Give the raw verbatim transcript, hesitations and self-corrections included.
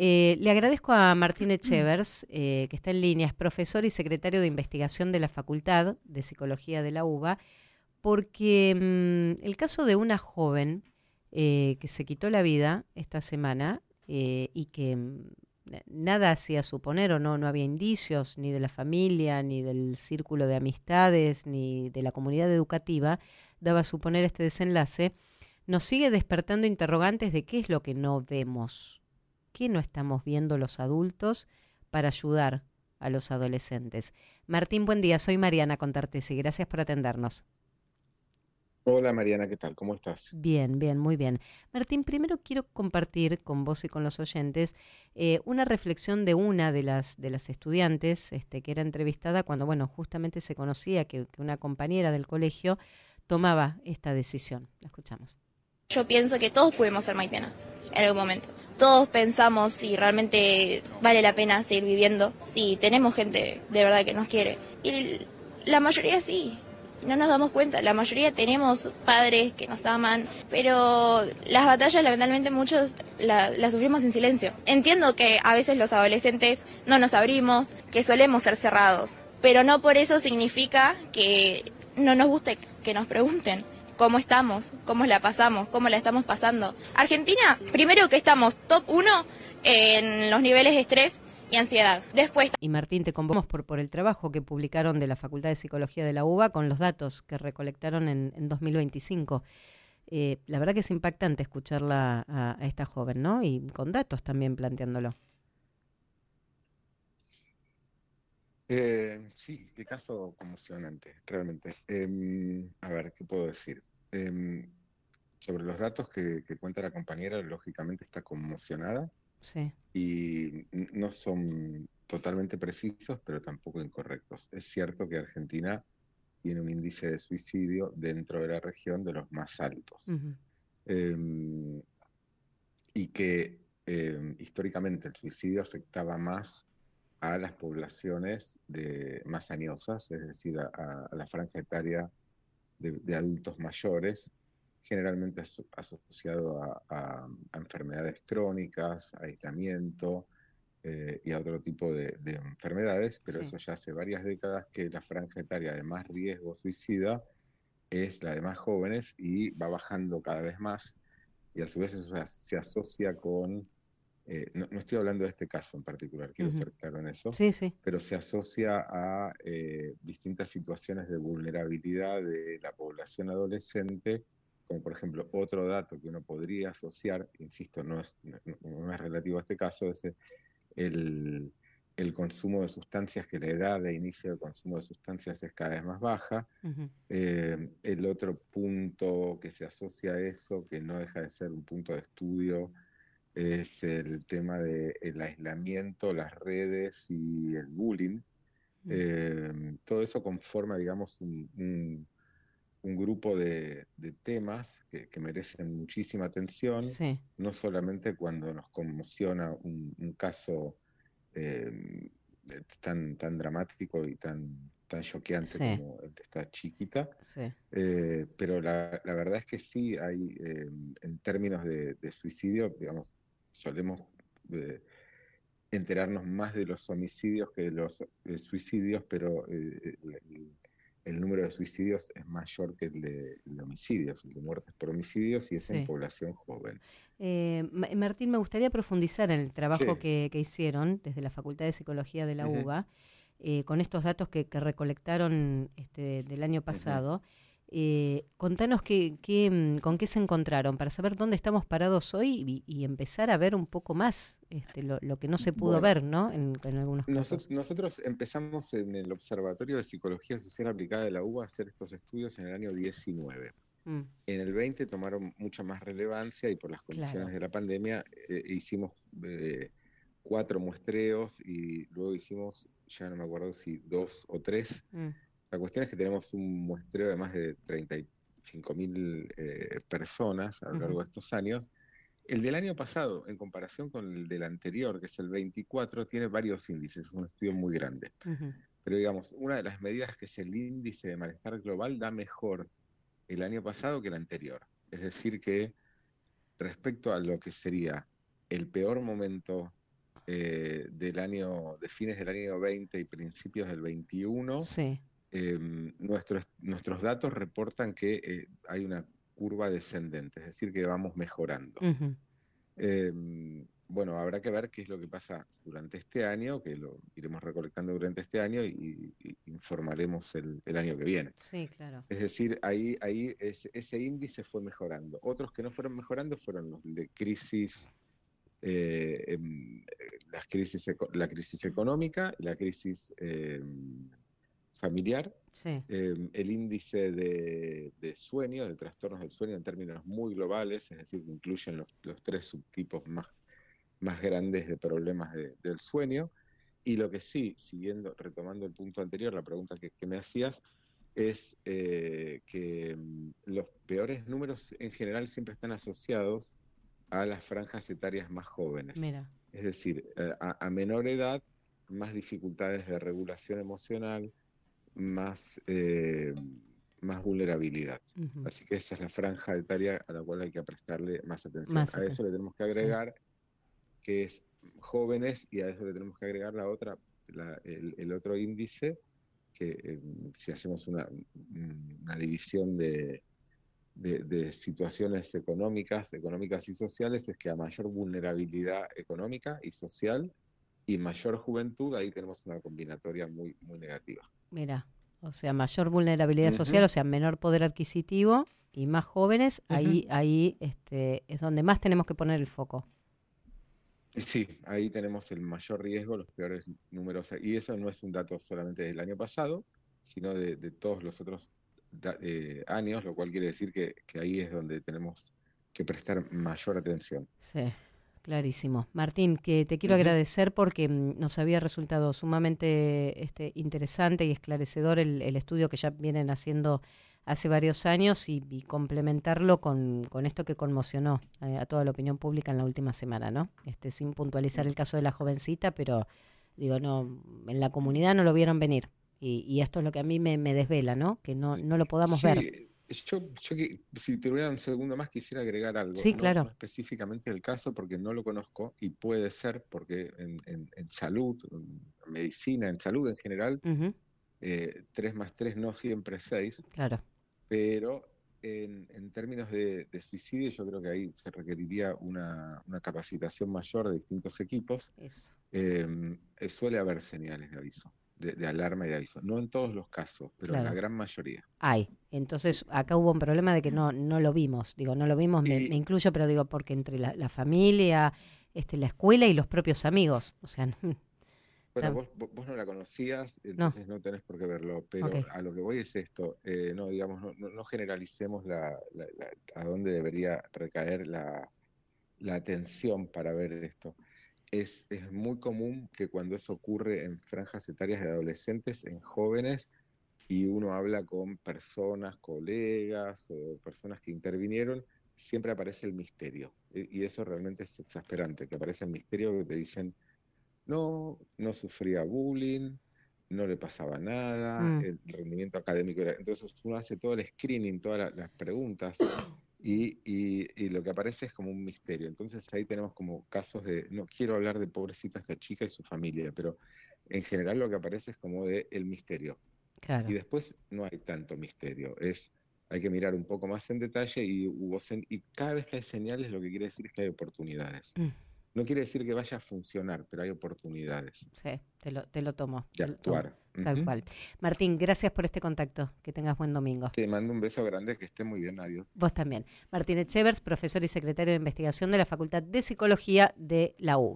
Eh, le agradezco a Martín Echevers, eh, que está en línea, es profesor y secretario de investigación de la Facultad de Psicología de la UBA, porque mmm, el caso de una joven eh, que se quitó la vida esta semana eh, y que mmm, nada hacía suponer o no, no había indicios ni de la familia, ni del círculo de amistades, ni de la comunidad educativa, daba a suponer este desenlace, nos sigue despertando interrogantes de qué es lo que no vemos. ¿Qué no estamos viendo los adultos para ayudar a los adolescentes? Martín, buen día. Soy Mariana Contartesi. Gracias por atendernos. Hola Mariana, ¿qué tal? ¿Cómo estás? Bien, bien, muy bien. Martín, primero quiero compartir con vos y con los oyentes eh, una reflexión de una de las, de las estudiantes este, que era entrevistada cuando, bueno, justamente se conocía que, que una compañera del colegio tomaba esta decisión. La escuchamos. Yo pienso que todos pudimos ser Maitena en algún momento. Todos pensamos si realmente vale la pena seguir viviendo, si tenemos gente de verdad que nos quiere. Y la mayoría sí, no nos damos cuenta. La mayoría tenemos padres que nos aman, pero las batallas lamentablemente muchos las la sufrimos en silencio. Entiendo que a veces los adolescentes no nos abrimos, que solemos ser cerrados, pero no por eso significa que no nos guste que nos pregunten cómo estamos, cómo la pasamos, cómo la estamos pasando. Argentina, primero que estamos top uno en los niveles de estrés y ansiedad. Después. Y Martín, te convocamos por, por el trabajo que publicaron de la Facultad de Psicología de la UBA con los datos que recolectaron en, en dos mil veinticinco. Eh, la verdad que es impactante escucharla a, a esta joven, ¿no? Y con datos también planteándolo. Eh, sí, qué caso conmocionante, realmente. Eh, a ver, ¿qué puedo decir? Eh, sobre los datos que, que cuenta la compañera, lógicamente está conmocionada Sí. y n- no son totalmente precisos, pero tampoco incorrectos. Es cierto que Argentina tiene un índice de suicidio dentro de la región de los más altos. Uh-huh. Eh, y que eh, históricamente el suicidio afectaba más a las poblaciones de, más añosas, es decir, a, a la franja etaria de, de adultos mayores, generalmente aso, asociado a, a, a enfermedades crónicas, a aislamiento eh, y a otro tipo de, de enfermedades, pero Sí. eso ya hace varias décadas que la franja etaria de más riesgo suicida es la de más jóvenes y va bajando cada vez más, y a su vez eso se asocia con eh, no, no estoy hablando de este caso en particular, quiero Uh-huh. ser claro en eso, Sí, sí. pero se asocia a eh, distintas situaciones de vulnerabilidad de la población adolescente, como por ejemplo otro dato que uno podría asociar, insisto, no es, no, no es relativo a este caso, es el, el consumo de sustancias, que la edad de inicio de consumo de sustancias es cada vez más baja. Uh-huh. Eh, el otro punto que se asocia a eso, que no deja de ser un punto de estudio, es el tema del aislamiento, las redes y el bullying. Uh-huh. Eh, todo eso conforma, digamos, un, un, un grupo de, de temas que, que merecen muchísima atención, Sí. no solamente cuando nos conmociona un, un caso eh, tan, tan dramático y tan, tan choqueante Sí. como el de esta chiquita, Sí. eh, pero la, la verdad es que sí hay, eh, en términos de, de suicidio, digamos, solemos eh, enterarnos más de los homicidios que de los eh, suicidios, pero eh, el, el número de suicidios es mayor que el de, el de homicidios, el de muertes por homicidios, y es en Sí. población joven. Eh, Ma- Martín, me gustaría profundizar en el trabajo Sí. que, que hicieron desde la Facultad de Psicología de la Uh-huh. UBA, eh, con estos datos que, que recolectaron este, del año Uh-huh. pasado. Eh, contanos qué, qué, mm, con qué se encontraron para saber dónde estamos parados hoy y, y empezar a ver un poco más este, lo, lo que no se pudo Bueno, ver, ¿no? En, en algunos Noso- casos. nosotros empezamos en el Observatorio de Psicología Social Aplicada de la UBA a hacer estos estudios en el año diecinueve. Mm, En el veinte tomaron mucha más relevancia y por las condiciones claro. de la pandemia eh, hicimos eh, cuatro muestreos y luego hicimos, ya no me acuerdo si dos o tres. Mm, La cuestión es que tenemos un muestreo de más de treinta y cinco mil eh, personas a lo ujú. largo de estos años. El del año pasado, en comparación con el del anterior, que es el veinticuatro, tiene varios índices, es un estudio muy grande. Ujú. Pero digamos, una de las medidas, que es el índice de malestar global, da mejor el año pasado que el anterior. Es decir que respecto a lo que sería el peor momento eh, del año, de fines del año veinte y principios del veintiuno, sí. eh, nuestros, nuestros datos reportan que eh, hay una curva descendente, es decir, que vamos mejorando. Uh-huh. Eh, bueno, habrá que ver qué es lo que pasa durante este año, que lo iremos recolectando durante este año y, y informaremos el, el año que viene. Sí, claro. Es decir, ahí, ahí es, ese índice fue mejorando. Otros que no fueron mejorando fueron los de crisis, eh, eh, las crisis la crisis económica, la crisis eh, familiar, sí. eh, el índice de, de sueño, de trastornos del sueño en términos muy globales, es decir, que incluyen los, los tres subtipos más, más grandes de problemas de, del sueño. Y lo que sí, siguiendo, retomando el punto anterior, la pregunta que, que me hacías, es eh, que los peores números en general siempre están asociados a las franjas etarias más jóvenes. Mira. Es decir, a, a menor edad, más dificultades de regulación emocional, más, eh, más vulnerabilidad. Uh-huh. Así que esa es la franja etaria a la cual hay que prestarle más atención. Más a eso le tenemos que agregar sí. que es jóvenes, y a eso le tenemos que agregar la otra, la, el, el otro índice, que eh, si hacemos una, una división de, de, de situaciones económicas, económicas y sociales, es que a mayor vulnerabilidad económica y social y mayor juventud, ahí tenemos una combinatoria muy, muy negativa. Mira, o sea, mayor vulnerabilidad uh-huh. social, o sea, menor poder adquisitivo y más jóvenes, uh-huh. ahí, ahí este, es donde más tenemos que poner el foco. Sí, ahí tenemos el mayor riesgo, los peores números, y eso no es un dato solamente del año pasado, sino de, de todos los otros da, eh, años, lo cual quiere decir que, que ahí es donde tenemos que prestar mayor atención. Sí, clarísimo. Martín, que te quiero uh-huh. agradecer porque nos había resultado sumamente este, interesante y esclarecedor el, el estudio que ya vienen haciendo hace varios años y, y complementarlo con, con esto que conmocionó eh, a toda la opinión pública en la última semana, ¿no? Este, sin puntualizar el caso de la jovencita, pero digo, no, en la comunidad no lo vieron venir y, y esto es lo que a mí me, me desvela, ¿no? Que no, no lo podamos sí, ver. Yo, yo, si tuviera un segundo más, quisiera agregar algo. Sí, claro. No, no específicamente el caso, porque no lo conozco, y puede ser porque en, en, en salud, en medicina, en salud en general, uh-huh. eh, tres más tres no siempre es seis. Claro. Pero en, en términos de, de suicidio, yo creo que ahí se requeriría una, una capacitación mayor de distintos equipos. Eso. Eh, suele haber señales de aviso. De, de alarma y de aviso. No en todos los casos, pero claro. en la gran mayoría. Hay. Entonces, acá hubo un problema de que no, no lo vimos. Digo, no lo vimos, me, y, me incluyo, pero digo, porque entre la, la familia, este, la escuela y los propios amigos. O sea, no, bueno, vos, vos no la conocías, entonces no, no tenés por qué verlo, pero okay. a lo que voy es esto, eh, no, digamos, no, no, no generalicemos la, la, la, a dónde debería recaer la, la atención para ver esto. Es, es muy común que cuando eso ocurre en franjas etarias de adolescentes, en jóvenes, y uno habla con personas, colegas o personas que intervinieron, siempre aparece el misterio. Y eso realmente es exasperante, que aparece el misterio que te dicen, no, no sufría bullying, no le pasaba nada, mm. el rendimiento académico era... Entonces uno hace todo el screening, todas la, las preguntas... Y, y, y lo que aparece es como un misterio. Entonces ahí tenemos como casos de, no quiero hablar de pobrecita esta chica y su familia, pero en general lo que aparece es como de el misterio. Claro. Y después no hay tanto misterio, es hay que mirar un poco más en detalle y, hubo sen- y cada vez que hay señales lo que quiere decir es que hay oportunidades. Mm. No quiere decir que vaya a funcionar, pero hay oportunidades. Sí, te lo, te lo tomo. De actuar. Tomo, tal uh-huh. cual. Martín, gracias por este contacto. Que tengas buen domingo. Te mando un beso grande, que esté muy bien. Adiós. Vos también. Martín Echevers, profesor y secretario de investigación de la Facultad de Psicología de la U B A.